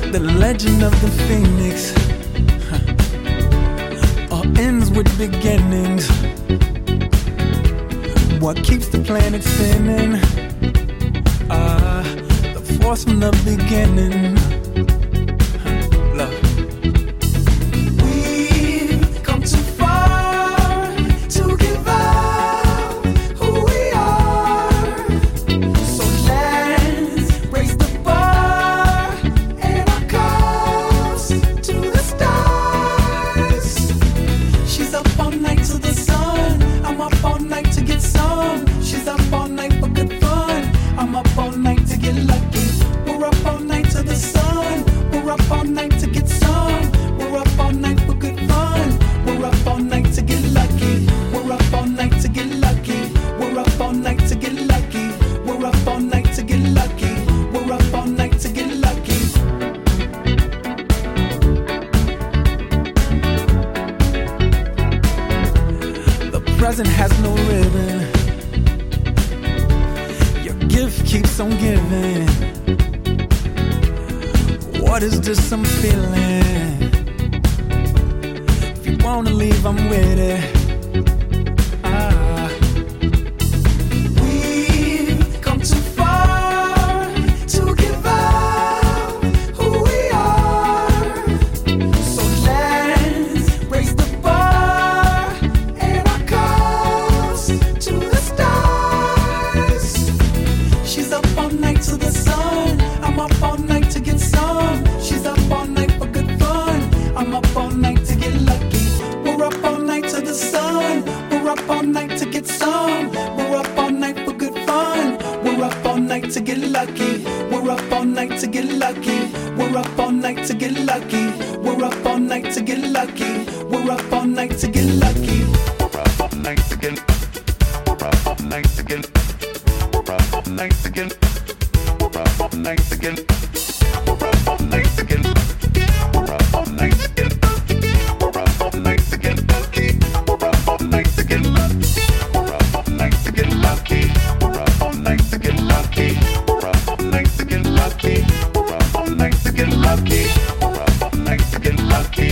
The legend of the phoenix all ends with beginnings. What keeps the planet spinning? The force from the beginning. Love. We've come too far to give up who we are. So let's raise the bar and our cups to the stars. She's up all night to the sun. I'm up all night to get some. She's up all night for good fun. I'm up all night to get lucky. We're up all night to the sun. We're up all night to get some. We're up all night for good fun. We're up all night to get lucky. We're up all night to get lucky. We're up all night to get lucky. We're up all night to get lucky. We're up all night to get lucky. The present has no ribbon. Your gift keeps on giving. What is this I'm feeling? If you wanna leave, I'm with it. We've come too far to give up who we are. So let's raise the bar and our cups to the stars. She's up all night to the sun. I'm up all night to get some. She's up all night for good fun. I'm up all night to get lucky. We're up all night to the sun. We're up all night to get some. We're up all night for good fun. We're up all night to get lucky. We're up all night to get lucky. We're up all night to get lucky. We're up all night to get lucky. We're up all night to get lucky. We're up all night to get. We're up all night to get. We're up all night to get. We're up all night to get. We're up all night to get. We're up all night to get. We're up all night to get lucky. We're up all night to get lucky. We're up all night to get lucky. We're up all night to get lucky. We're up all night to get lucky. We're up all night to get lucky. We're up all night to get lucky.